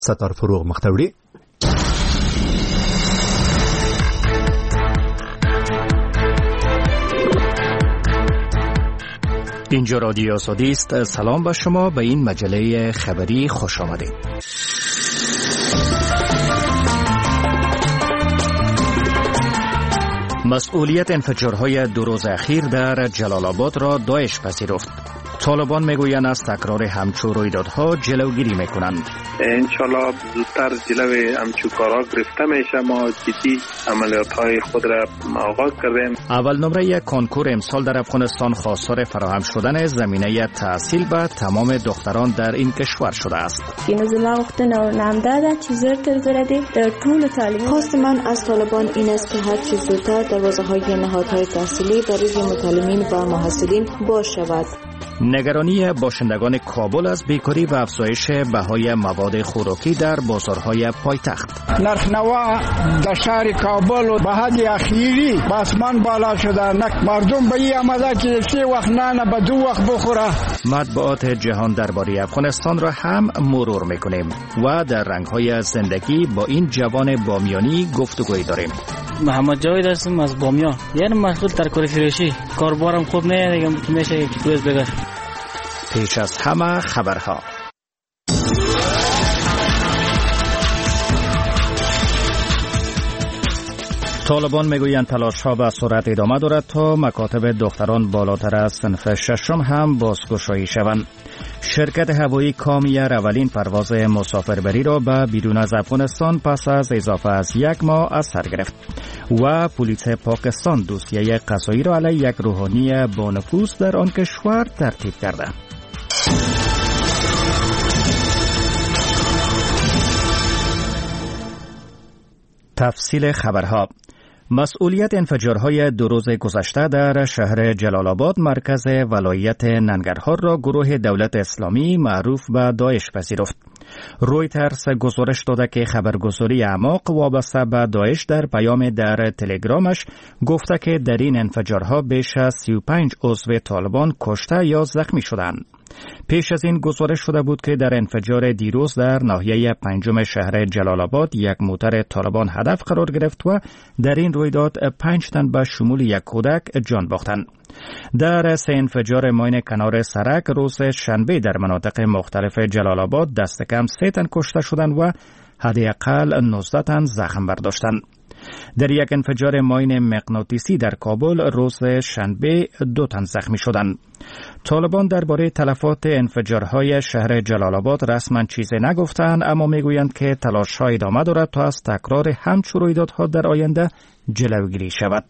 ستار فروغ مختوری. اینجا رادیو آزادی است. سلام به شما، به این مجله خبری خوش آمدید. مسئولیت انفجارهای 2 روز اخیر در جلال آباد را داعش پذیرفت. طالبان میگویند از تکرار همچو رویدادها جلوگیری میکنند. انشالله زودتر جلوی همچو کارا گرفته میشه. ما جدی عملیات‌های خود را آغاز کردیم. اول نمره یک کنکور امسال در افغانستان خواستار فراهم شدن زمینه تحصیل به تمام دختران در این کشور شده است. اینو زما وقتنا نامداده چه زودتر زردی در طول تعلیم. خواست من از طالبان این است که هر چه زودتر دروازه‌های نهادهای تحصیلی برای متعلمین و محصلین باز شود. نگرانی باشندگان کابل از بیکاری و افزایش بهای مواد خوراکی در بازارهای پایتخت. نرخ‌نما در شهر کابل به حد اخیری به آسمان بالا شده. مردم به این آمده که 3 وقت نان به 2 وقت بخوره. مطبوعات جهان درباره افغانستان را هم مرور میکنیم و در رنگ‌های زندگی با این جوان بامیانی گفتگوی داریم. محمد جاوید هستم از بامیان. یعنی مشغول ترکاری فروشی. کاربارم خوب نه دیگه میشه یک روز بگم. پیش از همه خبرها. طالبان میگویند تلاش‌ها به سرعت ادامه دارد تا مکاتب دختران بالاتر از صنف 6 هم بازگشایی شوند. شرکت هوایی کامیر اولین پرواز مسافربری را به بیرون از افغانستان پس از اضافه از 1 ماه از سر گرفت و پلیس پاکستان دوسیه قضایی را علیه یک روحانی با نفوذ در آن کشور ترتیب کرده. تفصیل خبرها. مسئولیت انفجارهای 2 روز گذشته در شهر جلال آباد مرکز ولایت ننگرهار را گروه دولت اسلامی معروف به داعش پذیرفت. رویترز گزارش داده که خبرگزاری اعماق وابسته به داعش در پیام در تلگرامش گفته که در این انفجارها بیش از 35 عضو طالبان کشته یا زخمی شدند. پیش از این گزارش شده بود که در انفجار دیروز در ناحیه 5 شهر جلال آباد یک موتر طالبان هدف قرار گرفت و در این رویداد 5 تن به شمول 1 کودک جان باختند. در 3 انفجار ماین کنار سرک روز شنبه در مناطق مختلف جلال آباد دست کم 3 تن کشته شدند و حداقل 19 تن زخم برداشتند. در یک انفجار ماین مغناطیسی در کابل روز شنبه 2 تن زخمی شدند. طالبان درباره تلفات انفجارهای شهر جلال آباد رسما چیزی نگفتند، اما میگویند که تلاش‌ها ادامه دارد تا از تکرار همچو رویدادها در آینده جلوگیری شود.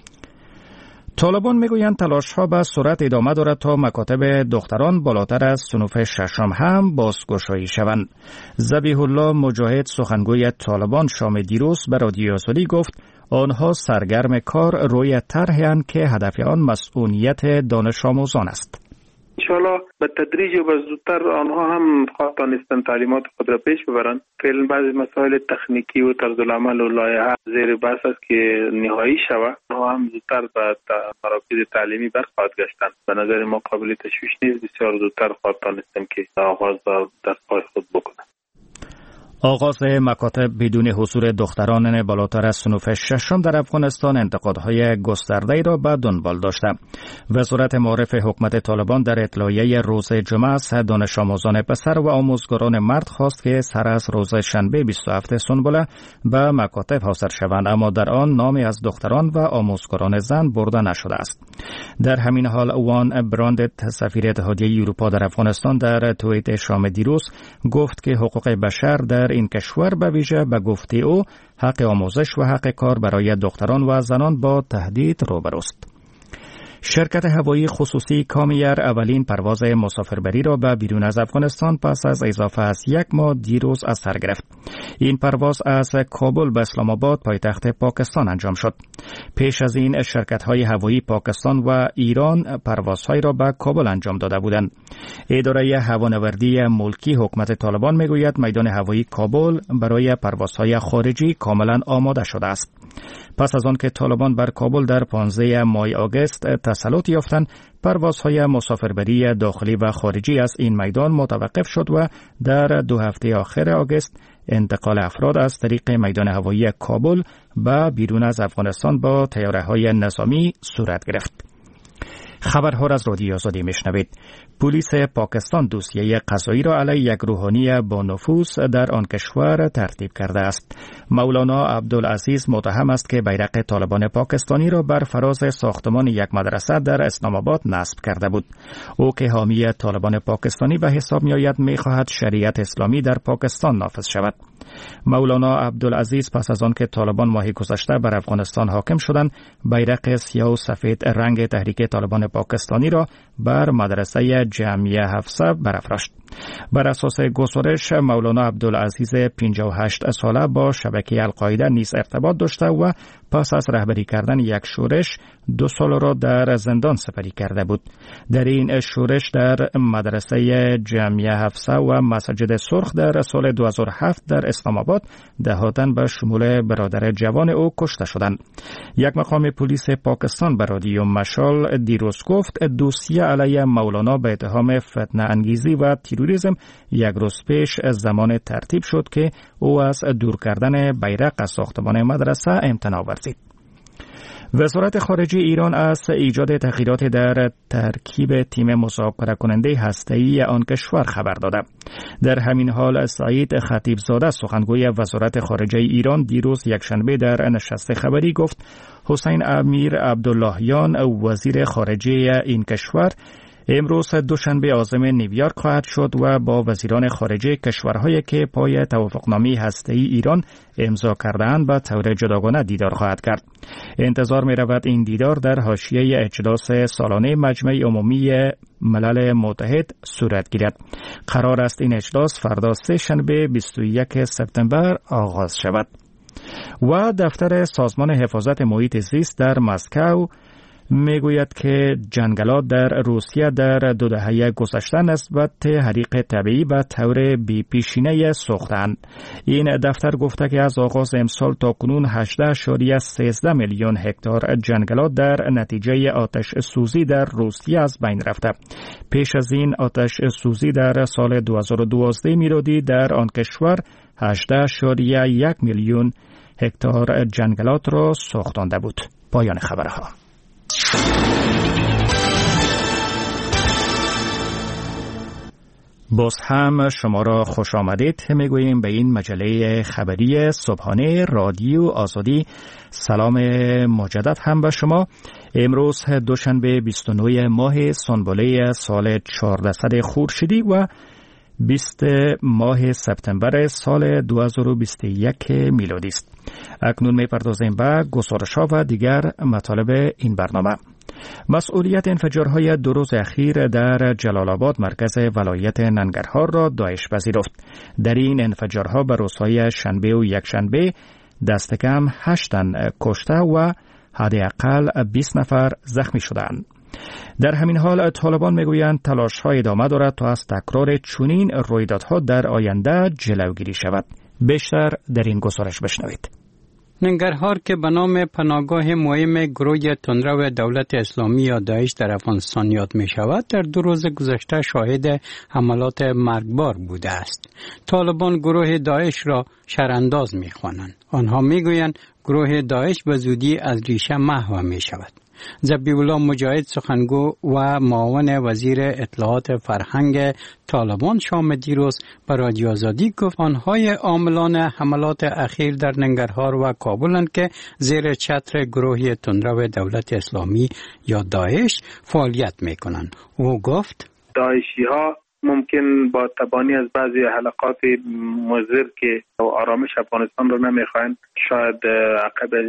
طالبان میگویند تلاش‌ها به سرعت ادامه دارد تا مکاتب دختران بالاتر از صنف 6 هم بازگشایی شوند. ذبیح الله مجاهد سخنگوی طالبان شام دیروز به رادیو آزادی گفت آنها سرگرم کار روی طرحی که هدف آن مسئولیت دانش آموزان است. انشالله به تدریج و به زودتر آنها هم خواستن تعلیمات خود را پیش ببرند. فعلا بعضی مسائل تکنیکی و طرز العمل و لایحه زیر بحث است که نهایی شود. آنها هم زودتر به مراکز تعلیمی برخواهد گشتند. به نظر ما قابل تشویش نیست. بسیار زودتر خواستن که آغاز در پای خود بکنند. آغاز مکاتب بدون حضور دختران بالاتر از صنف 6 در افغانستان انتقادهای گسترده‌ای را به دنبال داشته. وزارت معارف حکومت طالبان در اطلاعیه روز جمعه از دانش آموزان پسر و آموزگاران مرد خواست که سر از روز شنبه 27 سنبله به مکاتب حاضر شوند، اما در آن نامی از دختران و آموزگاران زن برده نشده است. در همین حال وان براندت سفیر اتحادیه اروپا در افغانستان در توییت شام دیروز گفت که حقوق بشر در این کشور به ویژه به گفته او حق آموزش و حق کار برای دختران و زنان با تهدید روبروست. شرکت هوایی خصوصی کامیر اولین پرواز مسافربری را به بیرون از افغانستان پس از اضافه از 1 ماه دیروز از سر گرفت. این پرواز از کابل به اسلام آباد پایتخت پاکستان انجام شد. پیش از این شرکت‌های هوایی پاکستان و ایران پروازهای را به کابل انجام داده بودند. اداره هوانوردی ملکی حکومت طالبان میگوید میدان هوایی کابل برای پروازهای خارجی کاملا آماده شده است. پس از آن که طالبان بر کابل در 15 ماه آگوست تسلط یافتند، پروازهای مسافربری داخلی و خارجی از این میدان متوقف شد و در 2 هفته آخر آگوست انتقال افراد از طریق میدان هوایی کابل به بیرون از افغانستان با طیاره‌های نظامی صورت گرفت. خبرها را از رادیو آزادی میشنوید. پلیس پاکستان دوسیه قضایی را علیه یک روحانی با نفوذ در آن کشور ترتیب کرده است. مولانا عبدالعزیز متهم است که بیرق طالبان پاکستانی را بر فراز ساختمان یک مدرسه در اسلام آباد نصب کرده بود. او که حامی طالبان پاکستانی به حساب می‌آید می‌خواهد شریعت اسلامی در پاکستان نافذ شود. مولانا عبدالعزیز پس از آن که طالبان ماه گذشته بر افغانستان حاکم شدند، بیرق سیاه و سفید رنگ تحریک طالبان پاکستانی را بر مدرسه جامعه حفصه برافراشت. بر اساس گزارش، مولانا عبدالعزیز 58 ساله با شبکه القاعده نیز ارتباط داشته و پس از رهبری کردن یک شورش 2 سال را در زندان سپری کرده بود. در این شورش در مدرسه جامعه حفصه و مسجد سرخ در سال 2007 در اسلام آباد دهاتن به شمول برادر جوان او کشته شدند. یک مقام پلیس پاکستان به رادیو مشال دیروز گفت دوسیه علیه مولانا به اتهام فتنه انگیزی و تروریسم یک روز پیش زمان ترتیب شد که او از دور کردن بیرق از ساختمان مدرسه امتناع ورزید. وزارت خارجه ایران از ایجاد تغییرات در ترکیب تیم مذاکره کننده هسته‌ای آن کشور خبر داده. در همین حال سعید خطیبزاده سخنگوی وزارت خارجه ایران دیروز یکشنبه در نشست خبری گفت حسین امیر عبداللهیان وزیر خارجه این کشور امروز دوشنبه عازم نیویورک خواهد شد و با وزیران خارجه کشورهایی که پای توافقنامه هسته‌ای ایران امضا کرده‌اند به طور جداگانه دیدار خواهد کرد. انتظار می‌رود این دیدار در حاشیه اجلاس سالانه مجمع عمومی ملل متحد صورت گیرد. قرار است این اجلاس فردا سه‌شنبه 21 سپتامبر آغاز شود. و دفتر سازمان حفاظت محیط زیست در مسکو میگوید که جنگلات در روسیه در 2 دهه گذشته نسبت حریق طبیعی به طور بی‌پیشینه سوختند. این دفتر گفته که از آغاز امسال تا کنون 18.13 میلیون هکتار جنگلات در نتیجه آتش سوزی در روسیه از بین رفته. پیش از این آتش سوزی در سال 2012 میلادی در آن کشور 18.1 میلیون هکتار جنگلات را سوختانده بود. پایان خبرها. باز هم شما را خوش آمدید میگوییم به این مجله خبری صبحانه رادیو آزادی. سلام مجدد هم به شما. امروز دوشنبه 29 ماه سنبله سال 1400 خورشیدی و 20 ماه سپتامبر سال 2021 میلادی است. اکنون میپردازیم به گزارش‌ها و دیگر مطالب این برنامه. مسئولیت انفجارهای 2 روز اخیر در جلال آباد مرکز ولایت ننگرهار را داعش پذیرفت. در این انفجارها به روزهای شنبه و یکشنبه دست کم 8 تن کشته و حداقل 20 نفر زخمی شدند. در همین حال طالبان میگویند تلاش‌ها ادامه دارد تا از تکرار چنین رویدادها در آینده جلوگیری شود. بیشتر در این گزارش بشنوید. ننگرهار که به نام پناهگاه مهم گروه تندرو دولت اسلامی یا داعش در افغانستان یاد می شود، در 2 روز گذشته شاهد حملات مرگبار بوده است. طالبان گروه داعش را شرانداز می خوانند. آنها می گویند گروه داعش به زودی از ریشه محو می شود. ذبیح‌الله مجاهد سخنگو و معاون وزیر اطلاعات فرهنگ طالبان شام دیروز به رادیو آزادی گفت آنهای عاملان حملات اخیر در ننگرهار و کابلند که زیر چتر گروه تندرو دولت اسلامی یا داعش فعالیت میکنند. او گفت داعشی ها ممکن با تبانی از بعضی حلقات مضر که آرامش افغانستان رو نمیخواین شاید عقب از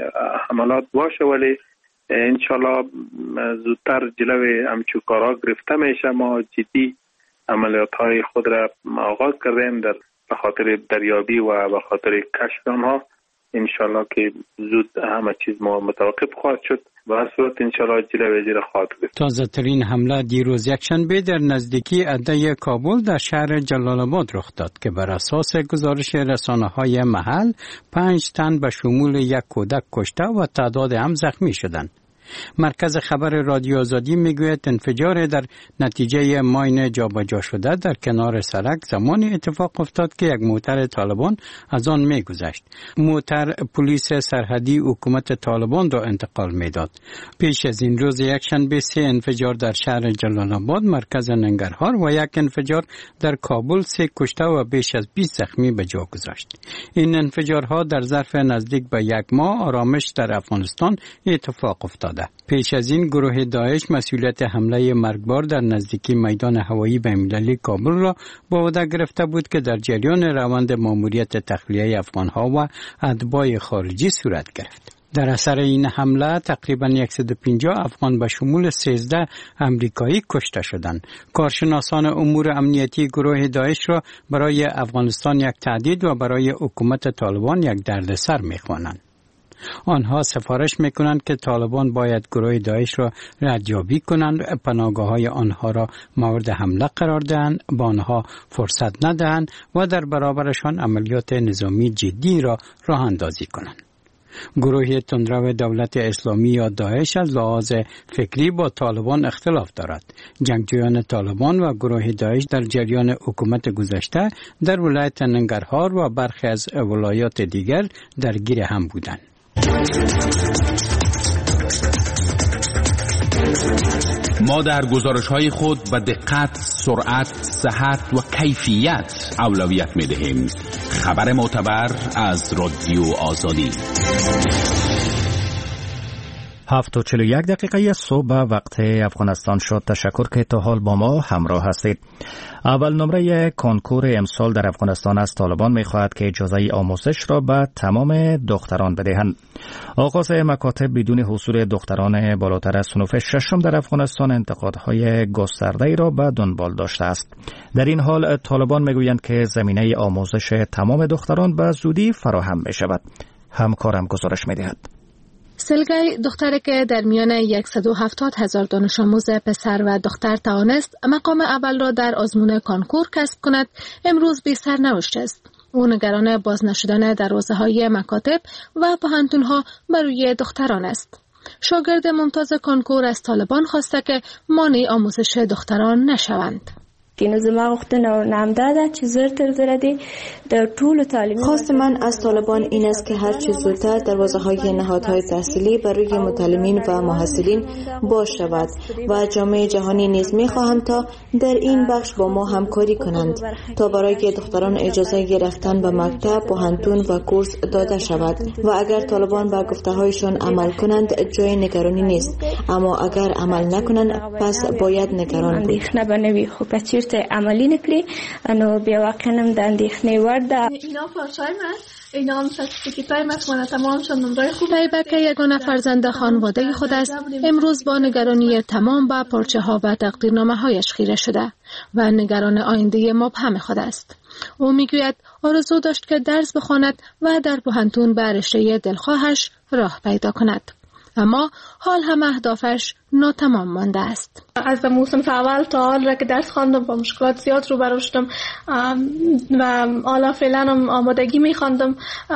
حملات باشه، ولی انشالله زودتر جلوی همچو کارها گرفته میشه. ما جدی عملیات های خود را آغاز کردیم در بخاطر دریابی و بخاطر کشف آنها. انشالله که زود همه چیز ما متوقف خواهد شد و از صورت انشالله جلوی زیر خواهد گرفت. تازه ترین حمله دیروز یکشنبه در نزدیکی اده کابل در شهر جلال آباد رخ داد که بر اساس گزارش رسانه‌های محل 5 تن به شمول 1 کودک کشته و تعداد هم زخمی شدند. مرکز خبر رادیو آزادی میگوید انفجار در نتیجه ماین جابجا شده در کنار سرک زمانی اتفاق افتاد که یک موتر طالبان از آن میگذشت. موتر پلیس سرحدی حکومت طالبان را انتقال میداد. پیش از این روز یکشنبه 3 انفجار در شهر جلال آباد مرکز ننگرهار و یک انفجار در کابل 3 کشته و بیش از 20 زخمی به جا گذاشت. این انفجارها در ظرف نزدیک به یک ماه آرامش در افغانستان اتفاق افتاده. پیش از این گروه داعش مسئولیت حمله مرگبار در نزدیکی میدان هوایی بین‌المللی کابل را به عهده گرفته بود که در جریان روند ماموریت تخلیه افغانها و اتباع خارجی صورت گرفت. در اثر این حمله تقریباً 150 افغان به شمول 13 امریکایی کشته شدند. کارشناسان امور امنیتی گروه داعش را برای افغانستان یک تهدید و برای حکومت طالبان یک دردسر می‌خوانند. آنها سفارش میکنند که طالبان باید گروه داعش را ردیابی کنند، پناهگاه‌های آنها را مورد حمله قرار دهند، با آنها فرصت ندهند و در برابرشان عملیات نظامی جدی را راه اندازی کنند. گروه تندرو دولت اسلامی یا داعش از لحاظ فکری با طالبان اختلاف دارد. جنگجویان طالبان و گروه داعش در جریان حکومت گذشته در ولایت ننگرهار و برخی از ولایات دیگر درگیر هم بودند. ما در گزارش‌های خود به دقت، سرعت، صحت و کیفیت اولویت می‌دهیم. خبر معتبر از رادیو آزادی. 7:41 صبح وقت افغانستان شد. تشکر که تا حال با ما همراه هستید. اول نمره کنکور امسال در افغانستان از طالبان می‌خواهد که اجازه آموزش را به تمام دختران بدهند. آغاز مکاتب بدون حضور دختران بالاتر از صنف ششم در افغانستان انتقادهای گسترده‌ای را به دنبال داشته است. در این حال طالبان می‌گویند که زمینه آموزش تمام دختران به زودی فراهم می‌شود. همکارم گزارش می‌دهد. سلگی دختری که در میان 170,000 دانش آموز پسر و دختر توانست مقام اول را در آزمون کانکور کسب کند، امروز بی سرنوشت است. او نگران باز نشدن دروازه‌های مکاتب و پوهنتون‌ها برای دختران است. شاگرد ممتاز کانکور از طالبان خواسته که مانع آموزش دختران نشوند. خواست من از طالبان این است که هر چه زودتر دروازه‌های نهادهای تحصیلی برای متعلمین و محصلین باز شود و جامعه جهانی نیز می‌خواهم تا در این بخش با ما همکاری کنند تا برای دختران اجازه رفتن به مکتب، پوهنتون و کورس داده شود و اگر طالبان به گفته‌هایشان عمل کنند جای نگرانی نیست، اما اگر عمل نکنند پس باید نگران بود. عملی نکلی انو بیا واقعا د اندېښنې وړ ده. اینا پارچای من اینا هم سرتیفیکیتای من تمام شد، نمره خوب. طیبه که یگانه فرزند خانواده خود است، امروز با نگرانی تمام به پارچه ها و تقدیرنامه هایش خیره شده و نگران آینده مبهم خود است. او میگوید آرزو داشت که درس بخواند و در پوهنتون به رشته دلخواهش راه پیدا کند، اما حال هم اهدافش ناتمام مانده است. از موسم اول تا حال را که درس خواندم با مشکلات زیاد روبرو شدم و حالا فعلا هم آمادگی می‌خواندم.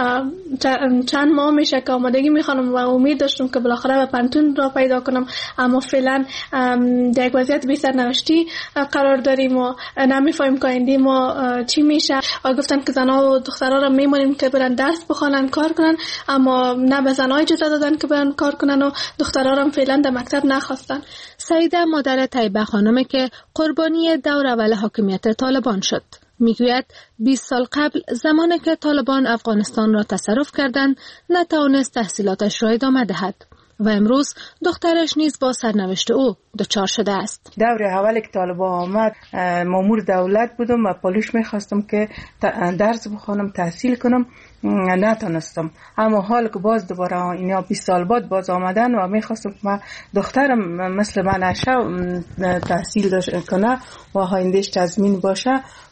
چند ماه میشه که آمادگی می‌خوانم و امید داشتم که بالاخره به پانتون را پیدا کنم، اما فعلا در یک وضعیت بی سرنوشتی قرار داریم و نمی‌فهمیم که آینده ما چی میشه. گفتن که زن‌ها و دخترها را می‌مونیم که برن درس بخوانن، کار کنن، اما نه به زن‌ها اجازه دادن که برن کار کنن و دخترها را فعلا در مکتب نخواستن. سعیده مادر طیبه خانم که قربانی دور اول حاکمیت طالبان شد میگوید 20 سال قبل زمانی که طالبان افغانستان را تصرف کردند نتوانست تحصیلاتش را ادامه دهد و امروز دخترش نیز با سرنوشت او دچار شده است. دور اول که طالبان آمد مامور دولت بودم و پالوش میخواستم که درس بخوانم، تحصیل کنم، نتونستم. اما حال که باز دوباره اینا 20 سال بعد باز آمدن و میخواستم که دخترم مثل من نشه تحصیل کنه و آیندهش تضمین باشه.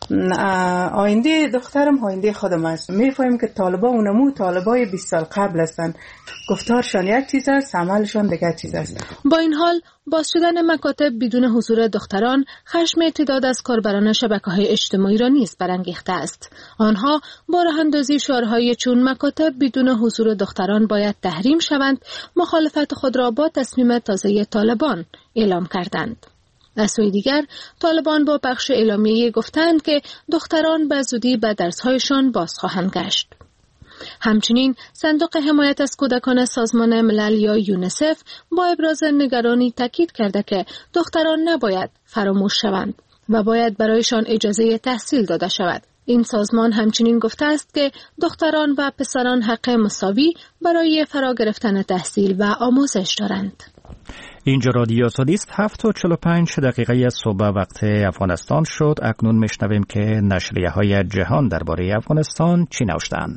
آینده دخترم آینده خودم است. میفهمیم که طالبان اونمو طالبای 20 سال قبل هستن. گفتارشان یک چیز است رأس عملشون دیگه چیز است. با این حال باز شدن مکاتب بدون حضور دختران خشم تعداد از کاربران شبکه‌های اجتماعی را نیز برانگیخته است. آنها با راه اندازی شعارهای چون مکاتب بدون حضور دختران باید تحریم شوند مخالفت خود را با تصمیم تازه طالبان اعلام کردند. از سوی دیگر طالبان با بخش اعلامیه گفتند که دختران به زودی به درس‌هایشان باز خواهند گشت. همچنین صندوق حمایت از کودکان سازمان ملل یا یونیسف با ابراز نگرانی تاکید کرده که دختران نباید فراموش شوند و باید برایشان اجازه تحصیل داده شود. این سازمان همچنین گفته است که دختران و پسران حق مساوی برای فرا گرفتن تحصیل و آموزش دارند. اینجا رادیو آزادی است. 7:45 صبح وقت افغانستان شد. اکنون میشنویم که نشریه‌های جهان درباره افغانستان چی نوشتند.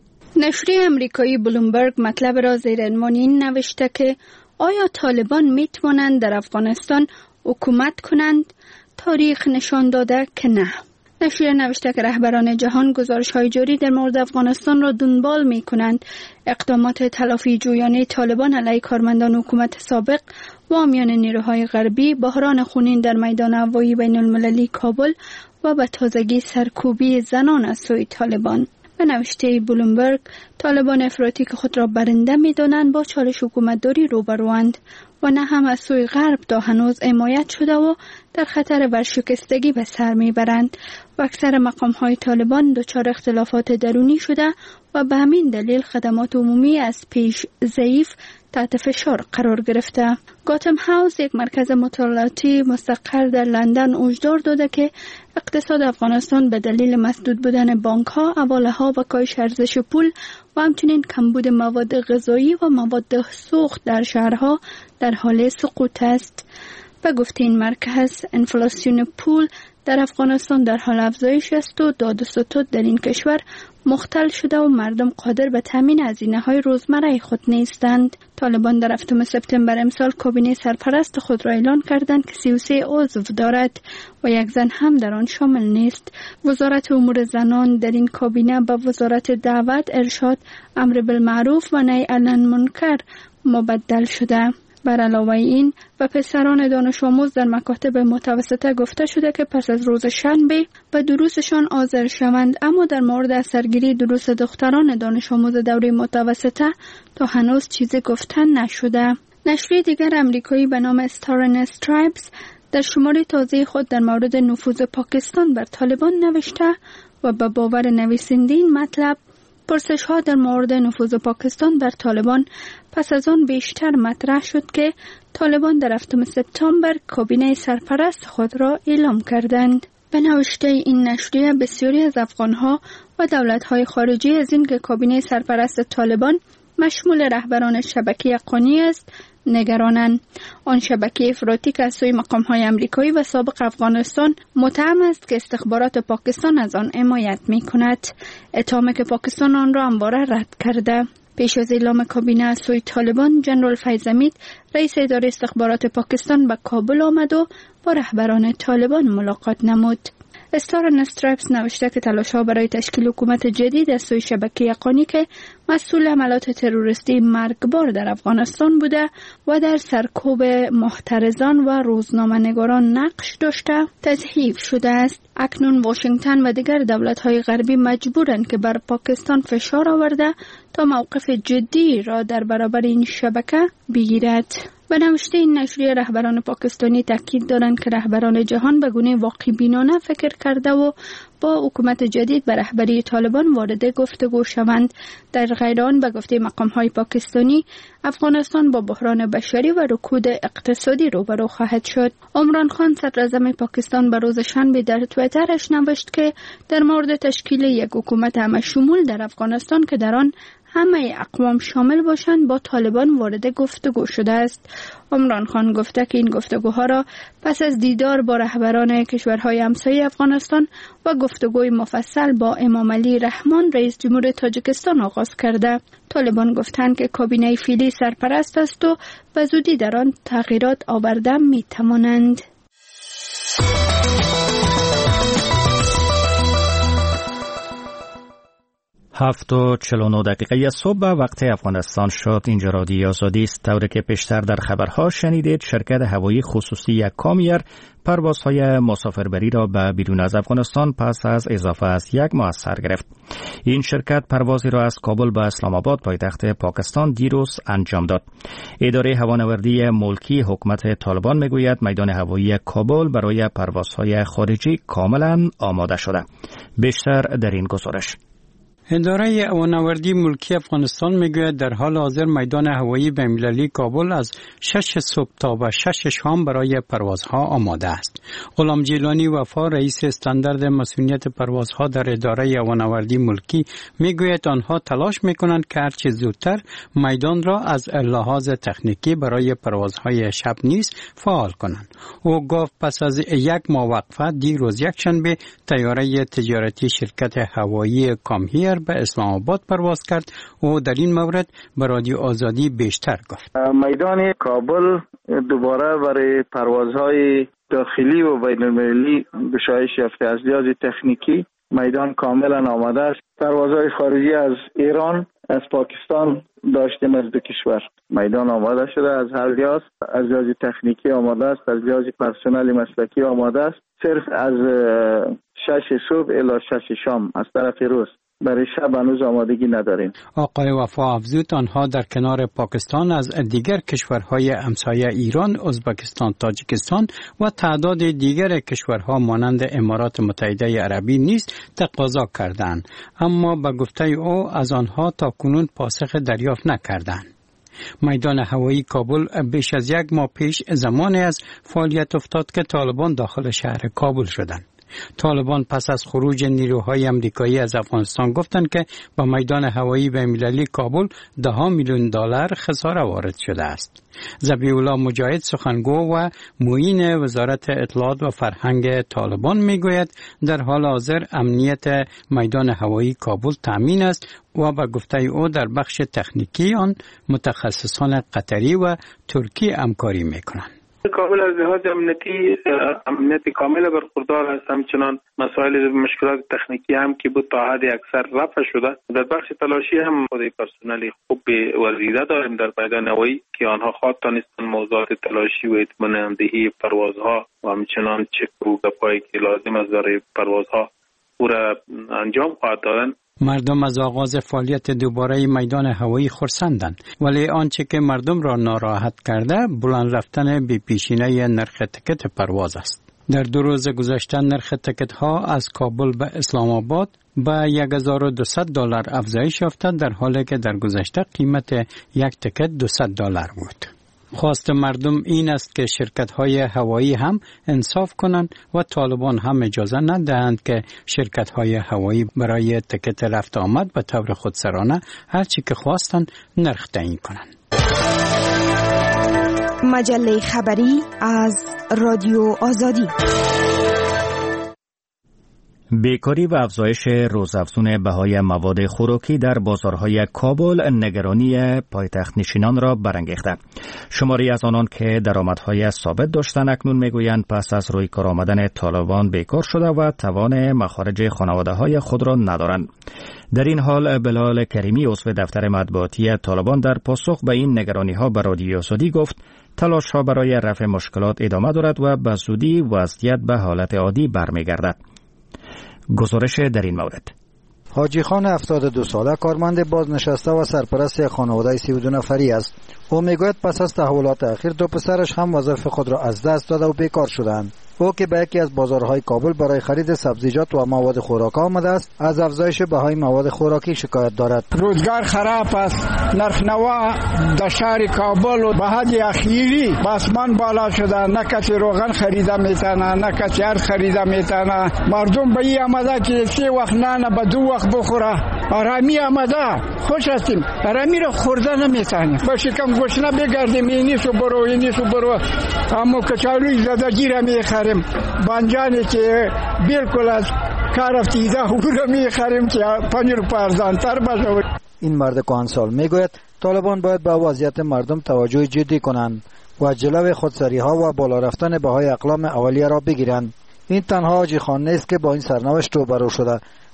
نشریه امریکایی بلومبرگ مطلب را زیر عنوان این نوشته که آیا طالبان میتوانند در افغانستان حکومت کنند؟ تاریخ نشان داده که نه. نشریه نوشته که رهبران جهان گزارش‌های جاری در مورد افغانستان را دنبال می‌کنند. اقدامات تلافی جویانه طالبان علیه کارمندان حکومت سابق و حامیان نیروهای غربی، بحران خونین در میدان هوایی بین‌المللی کابل و به تازگی سرکوبی زنان از سوی طالبان. به نوشته بلومبرگ، طالبان افراطی که خود را برنده می‌دانند با چالش حکومتداری روبروند و نه هم از سوی غرب تا هنوز حمایت شده و در خطر ورشکستگی به سر میبرند و اکثر مقام‌های طالبان دچار اختلافات درونی شده و به همین دلیل خدمات عمومی از پیش ضعیف تحت فشار قرار گرفته. گاتم هاوس، یک مرکز مطالعاتی مستقر در لندن، هشدار داده که اقتصاد افغانستان به دلیل مسدود بودن بانک‌ها، حواله‌ها و کاهش ارزش پول و همچنین کمبود مواد غذایی و مواد سوخت در شهرها در حال سقوط است. به گفته این مرکز، انفلاسیون پول در افغانستان در حال افزایش است و داد و ستد در این کشور مختل شده و مردم قادر به تامین هزینه‌های روزمره خود نیستند. طالبان در 7 سپتامبر امسال کابینه سرپرست خود را اعلان کردند که 33 عضو دارد و یک زن هم در آن شامل نیست. وزارت امور زنان در این کابینه به وزارت دعوت، ارشاد، امر بالمعروف و نهی عن المنکر مبدل شده. بر علاوه این و پسران دانش آموز در مکاتب متوسطه گفته شده که پس از روز شنبه به دروسشان حاضر شوند، اما در مورد اثرگیری دروس دختران دانش آموز دوره متوسطه تا هنوز چیزی گفتن نشده. نشریه دیگر امریکایی به نام استار اند استرایپس در شماره تازه خود در مورد نفوذ پاکستان بر طالبان نوشته و به باور نویسنده این مطلب، پرسش‌ها در مورد نفوذ پاکستان بر طالبان پس از آن بیشتر مطرح شد که طالبان در 7 سپتامبر کابینه سرپرست خود را اعلام کردند. به نوشته این نشریه، بسیاری از افغان‌ها و دولت‌های خارجی از این که کابینه سرپرست طالبان مشمول رهبران شبکه حقانی است نگرانند. آن شبکه افراطی که از سوی مقام‌های امریکایی و سابق افغانستان متهم است که استخبارات پاکستان از آن حمایت می‌کند، اتهامی که پاکستان آن را همواره رد کرده. پیش از اعلام کابینه از سوی طالبان، جنرال فیض حمید، رئیس اداره استخبارات پاکستان، به کابل آمد و با رهبران طالبان ملاقات نمود. استار اند استرایپس نوشته که تلاش‌ها برای تشکیل حکومت جدید از سوی شبکه حقانی که مسئول عملیات تروریستی مرگبار در افغانستان بوده و در سرکوب محترزان و روزنامه‌نگاران نقش داشته تضعیف شده است. اکنون واشنگتن و دیگر دولت‌های غربی مجبورند که بر پاکستان فشار آورده تا موقف جدی را در برابر این شبکه بگیرد. به نوشته این نشریه، رهبران پاکستانی تاکید دارند که رهبران جهان به گونه واقع بینانه فکر کرده و با حکومت جدید به رهبری طالبان وارد گفتگو شوند. در غیر آن، به گفته مقام‌های پاکستانی، افغانستان با بحران بشری و رکود اقتصادی روبرو خواهد شد. عمران خان، صدراعظم پاکستان، به روز شنبه در توییترش نوشت که در مورد تشکیل یک حکومت همه شمول در افغانستان که در آن همه اقوام شامل باشند با طالبان وارد گفتگو شده است. عمران خان گفته که این گفتگوها را پس از دیدار با رهبران کشورهای همسایه افغانستان و گفتگوی مفصل با امام علی رحمان، رئیس جمهور تاجیکستان، آغاز کرده. طالبان گفتند که کابینه فعلی سرپرست است و به زودی در آن تغییرات آورده می توانند. 7:49 صبح وقت افغانستان شد. اینجا رادیو آزادی است. طوری که پیشتر در خبرها شنیدید، شرکت هوایی خصوصی کامیر پروازهای مسافربری را به بیرون از افغانستان پس از اضافه از 1 ماه سر گرفت. این شرکت پروازی را از کابل به اسلام آباد پایتخت پاکستان دیروز انجام داد. اداره هوانوردی ملکی حکومت طالبان میگوید میدان هوایی کابل برای پروازهای خارجی کاملا آماده شده. بیشتر در این گزارش. اداره هوانوردی ملکی افغانستان میگوید در حال حاضر میدان هوایی بین‌المللی کابل از 6 صبح تا به 6 شام برای پروازها آماده است. غلام جیلانی وفا، رئیس استاندارد مسئولیت پروازها در اداره هوانوردی ملکی میگوید آنها تلاش میکنند که هرچه زودتر میدان را از لحاظ تکنیکی برای پروازهای شب نیز فعال کنند. او گفت پس از 1 ماه وقفه دیروز یکشنبه طیاره تجارتی شرکت هوایی کامیر به اسلام آباد پرواز کرد. او در این مورد به رادیو آزادی بیشتر گفت. میدان کابل دوباره برای پروازهای داخلی و بین المللی گشایش یافته از لحاظ تکنیکی میدان کاملا آماده است. پروازهای خارجی از ایران، از پاکستان داشتیم، از 2 کشور. میدان آماده شده از هر لحاظ، از لحاظ تکنیکی آماده است، از لحاظ پرسنل مسلکی آماده است. صرف از 6 صبح الی 6 شام از طرف روز، برای شب هنوز آمادگی نداریم. آقای وفا افزود آنها در کنار پاکستان از دیگر کشورهای همسایه ایران، ازبکستان، تاجیکستان و تعداد دیگر کشورها مانند امارات متحده عربی نیز تقاضا کردند، اما به گفته او از آنها تاکنون پاسخ دریافت نکردند. میدان هوایی کابل بیش از 1 ماه پیش زمانی از فعالیت افتاد که طالبان داخل شهر کابل شدند. طالبان پس از خروج نیروهای امریکایی از افغانستان گفتند که با میدان هوایی بین‌المللی کابل $10 میلیون خساره وارد شده است. ذبیح الله مجاهد، سخنگو و معین وزارت اطلاعات و فرهنگ طالبان میگوید در حال حاضر امنیت میدان هوایی کابل تامین است و به گفته او در بخش تکنیکی آن متخصصان قطری و ترکی همکاری میکنند. کابل از لحاظ امنیتی کامل برخوردار است. همچنان مسائل مشکلات تکنیکی هم که بود تا حد اکثر رفع شده. در بخش تلاشی هم خود پرسنل خوب ورزیده داریم در میدان هوایی که آنها خواهد دانستن موضوعات تلاشی و اطمیناندهی پروازها و همچنان چک و گپایی که لازم است برای پروازها او را انجام خواهد دادن. مردم از آغاز فعالیت دوباره میدان هوایی خرسندند، ولی آنچه که مردم را ناراحت کرده بلند رفتن بی پیشینه نرخ تکت پرواز است. در 2 روز گذشته نرخ تکت ها از کابل به اسلام آباد به $1,200 افزایش یافته، در حالی که در گذشته قیمت 1 تکت $200 بود. خواست مردم این است که شرکت‌های هوایی هم انصاف کنند و طالبان هم اجازه ندهند که شرکت‌های هوایی برای تکت رفت آمد به طور خودسرانه هرچی که خواستند نرخ تعیین کنند. مجله خبری از رادیو آزادی. بیکاری و افزایش روزافزون بهای مواد خوراکی در بازارهای کابل نگرانی پایتخت نشینان را برانگیخته. شماری از آنان که درآمدهای ثابت داشتند اکنون میگویند پس از روی کار آمدن طالبان بیکار شده و توان مخارج خانواده‌های خود را ندارند. در این حال بلال کریمی، عضو دفتر مطبوعاتی طالبان، در پاسخ به این نگرانی‌ها به رادیو آزادی گفت تلاش‌ها برای رفع مشکلات ادامه دارد و به زودی وضعیت به حالت عادی برمیگردد. گزارش در این مورد. حاجی خان 72 ساله کارمند بازنشسته و سرپرست خانواده 32 نفری است. او میگوید پس از تحولات اخیر 2 پسرش هم وظایف خود را از دست داده و بیکار شدند. او که به یکی از بازارهای کابل برای خرید سبزیجات و مواد خوراک آمده است، از افزایش بهای مواد خوراکی شکایت دارد. روزگار خراب است. نرخ نوا در شهر کابل و به حد اخیری به آسمان بالا شده. نه کسی روغن خریده میتونه، نه کسی ارز خریده میتونه. مردم به این آمده که 3 وقت نان به 2 وقت بخوره. آرامی آمده، خوش هستیم. آرامی رو خورده نمیتونه. با شکم گشنه بگردیم، اینی سو برو اما کچالوی زدگی را میخریم. بانجانی که بالکل از کار افتیده او را میخریم که 5 روپیه ارزانتر باشه. این مرد کهنسال میگوید طالبان باید به وضعیت مردم توجه جدی کنند و جلوی خودسری ها و بالا رفتن بهای اقلام اولیه را بگیرند. این تنها حاجی خان نیست که با این سرنوشت روبرو شده.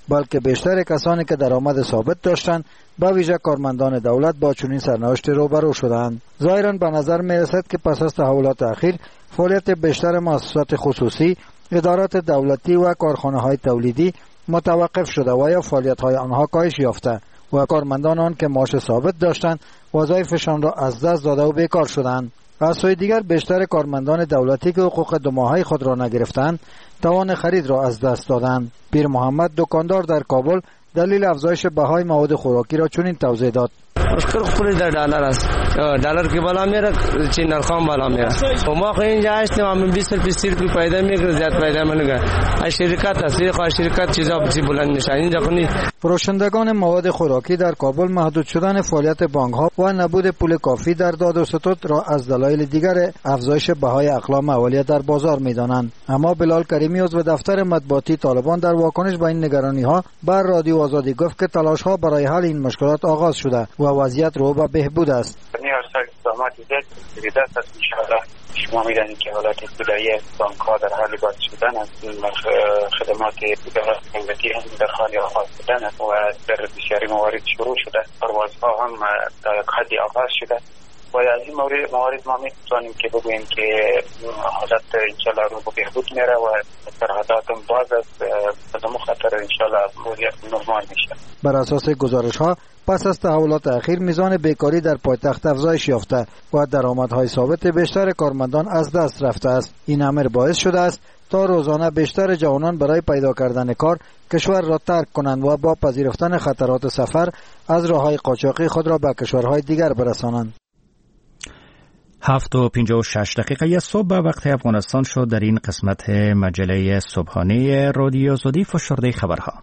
بلکه بیشتر کسانی که درآمد ثابت داشتند به ویژه کارمندان دولت با چنین سرنوشت روبرو شدند. ظاهرا به نظر می رسد که پس از تحولات اخیر فعالیت بیشتر مؤسسات خصوصی، ادارات دولتی و کارخانه‌های تولیدی متوقف شده و یا فعالیت‌های آنها کاهش یافته و کارمندان آن که معاش ثابت داشتند وظایفشان را از دست داده و بیکار شدند. از سوی دیگر بیشتر کارمندان دولتی که حقوق 2 ماهه خود را نگرفتند توان خرید را از دست دادند. پیر محمد دکاندار در کابل دلیل افزایش بهای مواد خوراکی را چنین توضیح داد: مشکل خود در دلار است. دلار که بالا میره چین نرخام بالا میره. ما خو اینجا هستیم هم 20 روپیه پیدا میکنه، زیاد پیدا نمیکنه. از شرکت است، شرکت چیزا بلند نشه اینجا کنی. فروشندگان مواد خوراکی در کابل محدود شدن فعالیت بانک‌ها و نبود پول کافی در داد و ستد را از دلایل دیگر افزایش بهای اقلام اولیه در بازار می‌دانند. اما بلال کریمی عضو دفتر مطبوعاتی طالبان در واکنش به این نگرانی‌ها بر رادیو آزادی گفت که تلاش‌ها برای حل این مشکلات آغاز شده و وضعیت رو به بهبود است. شما می‌دانید که حالات ابتدایی بانک‌ها در حال باز شدن است، خدمات دولتی هم در حال آغاز شدن است و در بسیاری موارد شروع شده، پروازها هم در یک حدی آغاز شده و از این موارد ما می‌توانیم که بگوییم که حالت انشالله رو به بهبود میره و سرحدات هم باز است، بدون خطر انشالله وضعیت نرمال میشه. بر اساس گزارش‌ها پس از تحولات اخیر میزان بیکاری در پایتخت افزایش یافته و درآمدهای ثابت بیشتر کارمندان از دست رفته است. این امر باعث شده است تا روزانه بیشتر جوانان برای پیدا کردن کار کشور را ترک کنند و با پذیرفتن خطرات سفر از راههای قاچاقی خود را به کشورهای دیگر برسانند. 7:56 صبح به وقت افغانستان شد. در این قسمت مجله صبحانه رادیو آزادی فشرده خبرها.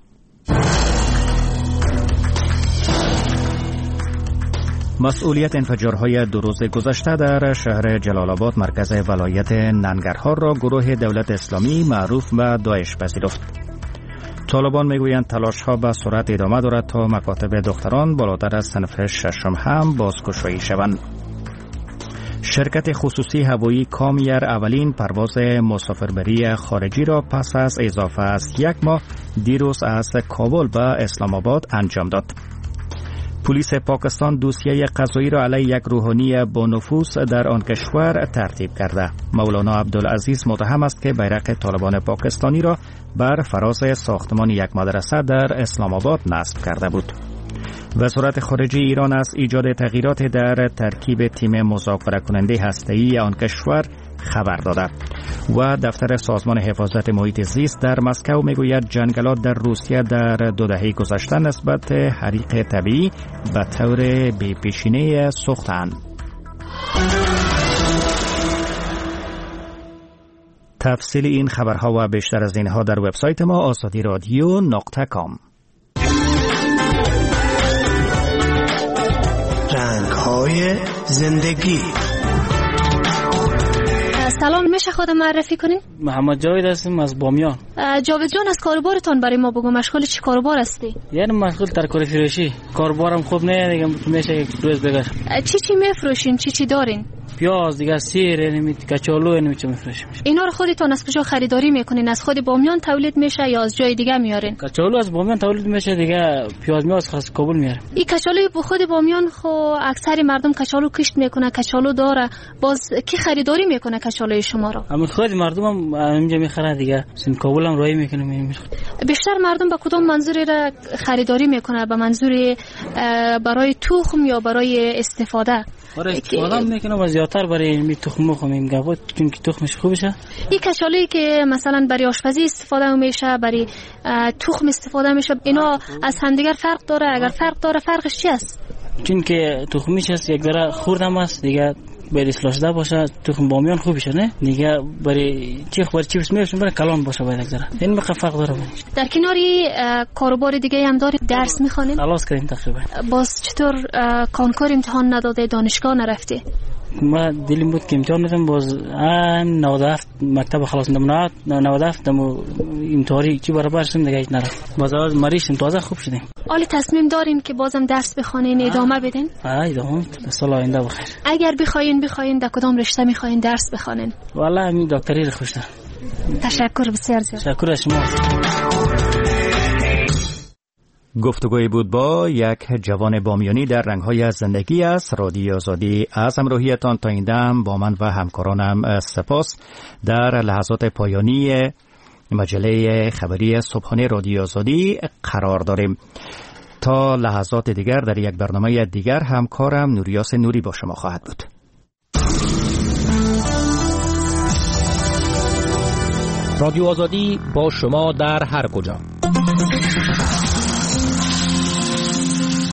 مسئولیت انفجارهای 2 روز گذشته در شهر جلال آباد مرکز ولایت ننگرهار را گروه دولت اسلامی معروف به داعش پذیرفت. طالبان میگویند تلاش‌ها به سرعت ادامه دارد تا مکاتب دختران بالاتر از صنف 6 هم بازگشایی شوند. شرکت خصوصی هوایی کامیر اولین پرواز مسافربری خارجی را پس از اضافه از 1 ماه دیروز از کابل به اسلام آباد انجام داد. پلیس پاکستان دوسیه قضایی را علیه یک روحانی با نفوذ در آن کشور ترتیب کرده. مولانا عبدالعزیز متهم است که بیرق طالبان پاکستانی را بر فراز ساختمان یک مدرسه در اسلام آباد نصب کرده بود. وزارت خارجه ایران از ایجاد تغییرات در ترکیب تیم مذاکره کننده هسته‌ای آن کشور خبر داده و دفتر سازمان حفاظت محیط زیست در مسکو میگوید جنگلات در روسیه در 2 دهه گذشته نسبت حریق طبیعی به طور بی‌پیشینه سوختند. تفصیل این خبرها و بیشتر از اینها در وبسایت ما azadiradio.com. رنگ‌های زندگی. سلام، میشه خودم معرفی کنین؟ محمد جاوید هستم از بامیان. جاوید جان، از کاروبارتان برای ما بگو. مشغول چی کاروبار هستی؟ یعنی مشغول ترکاری فروشی. کاروبارم خوب نه دیگه، میشه یک روز بگم. چی میفروشین؟ چی دارین؟ پیاز دیگه، سیر، یعنی کچالو، یعنی چی میفروشیم. اینا رو خودتون از کجا خریداری میکنین؟ از خود بامیان تولید میشه یا از جای دیگه میارین؟ کچالو از بامیان تولید میشه دیگه، پیاز میاد از کابل میاریم. این کچالوی به خود بامیان خو اکثر مردم کچالو کشت میکنه، کچالو داره. باز کی خریداری میکنه کچالوی شما رو؟ همین خود مردم هم اینجا میخرن دیگه. سن کابل هم رای میکنه. بیشتر مردم به کدوم منظوری را خریداری میکنه؟ به منظور برای تخم یا برای استفاده؟ برای استفاده میکنه و زیادتر برای تخم میگه چون که تخمش خوب شه. این کچالویی که مثلا برای آشپزی استفاده میشه، برای تخم استفاده میشه، اینا از همدیگر فرق داره؟ اگر فرق داره فرقش چی است؟ چون که تخمیش هست یک ذره خوردم است دیگه، برای سلاشده باشه تخم بامیان خوب میشه نه دیگه، برای چیپس میشون برای کلان باشه باید یک ذره. این مقدار فرق داره. در کناری کاروبار دیگه هم داری؟ درس میخوانین؟ خلاص کردیم تقریبا. باز چطور کنکور امتحان نداده، دانشگاه نرفتی؟ ما دلم بود که امتحان بدم، باز 97 مکتب خلاص نمونم، 97 امتحانی چی برابر شدم دیگه هیچ نرفت. باز مریض تازه خوب شدیم. حالا تصمیم دارین که بازم درس بخونین، ادامه بدین؟ ادامه سال آینده بخیر. اگر بخواین در کدام رشته میخواین درس بخونین؟ والله همین دکتری رو خوش دارم. تشکر بسیار زیاد. تشکر از شما. گفتگوی بود با یک جوان بامیانی در رنگ‌های زندگی است. رادیو آزادی از همراهیتان تا این دم با من و همکارانم سپاس. در لحظات پایانی مجله خبری صبحانه رادیو آزادی قرار داریم. تا لحظات دیگر در یک برنامه دیگر همکارم نوریاس نوری با شما خواهد بود. رادیو آزادی با شما در هر کجا.